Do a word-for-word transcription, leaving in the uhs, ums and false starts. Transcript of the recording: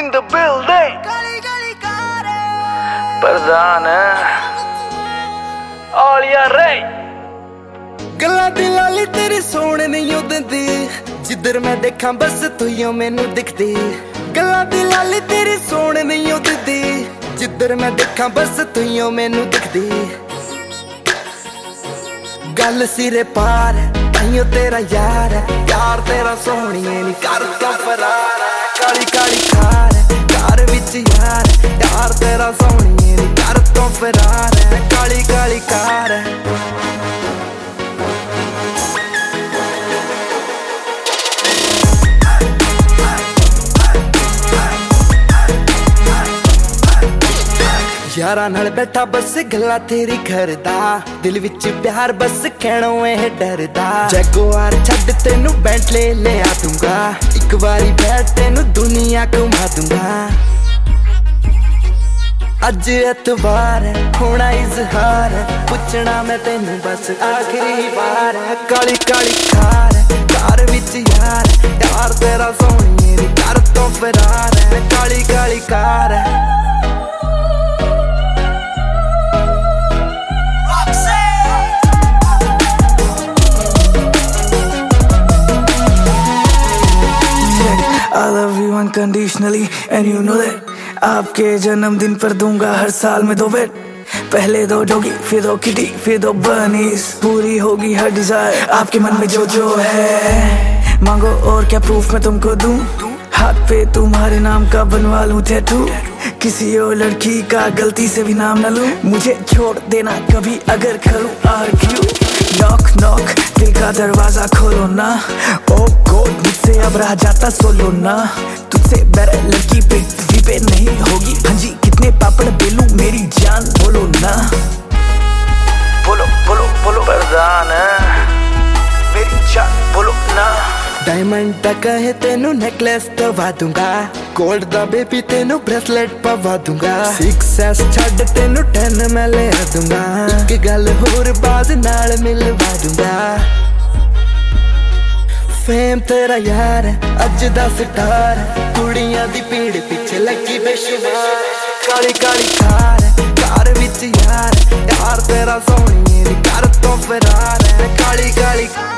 in the building. प्रधान आलिया रे गल्ला दी लाली तेरी सोने नहीं उदंदी जिधर मैं देखा बस तू यो मैनू दिखदी गल्ला दी लाली तेरी सोने नहीं उदंदी जिधर मैं देखा बस तू यो मैनू दिखदी गल सिरे पार ताइयो तेरा यार यार तेरा सोहणिए नी कर तो फरार काली काली कार कार विच यार यार तेरा सोहणिए नी कर तो फरार काली काली कार यारा नाल बैठा बस गल्ला तेरी करदा दिल विच प्यार बस कहणों ए डरदा जैगुआर छड्ड तेनू बेंटले ले आ दूंगा एक बारी बैठ तेनू दुनिया घुमा दूंगा अज एतवार होना इजहार पुछना मैं तेनू बस आखिरी बार काली काली कार कार विच यार यार तेरा सोहणिए नी कर तो फरार काली काली car I love you unconditionally and you know that आपके जन्मदिन पर दूंगा हर साल में दो बेट पहले दो डॉगी फिर दो किटी फिर दो बनीज पूरी होगी हर डिजायर आपके मन में जो जो है मांगो और क्या प्रूफ मैं तुमको दूं हाथ पे तुम्हारे नाम का बनवा लूं टैटू किसी और लड़की का गलती से भी नाम न लूं मुझे छोड़ देना कभी अगर करूं आर्ग्यू नॉक नॉक दिल का दरवाजा खोलो ना ओ गॉड मुझसे अब रह जाता सोलो ना तुझसे बेटर लड़की पृथ्वी पे नहीं होगी हंजी कितने पापड़ बेलूं मेरी जान बोलो ना बोलो बोलो बोलो प्रधान मेरी जान बोलो ना डायमंड दा कहे तेनू नेकलेस पवा दूंगा गोल्ड दा बेबी तेनू ब्रेसलेट पवा दूंगा सिक्स एस छड्ड तेनू टेन मैं ले आ दूंगा एक गल होर बाज नाल मिलवा दूंगा फेम तेरा यार अज दा स्टार कुड़ियां दी भीड़ पिछे लगी बेशुमार काली काली कार कार विच यार यार तेरा सोहणिए नी कर तो फरार काली काली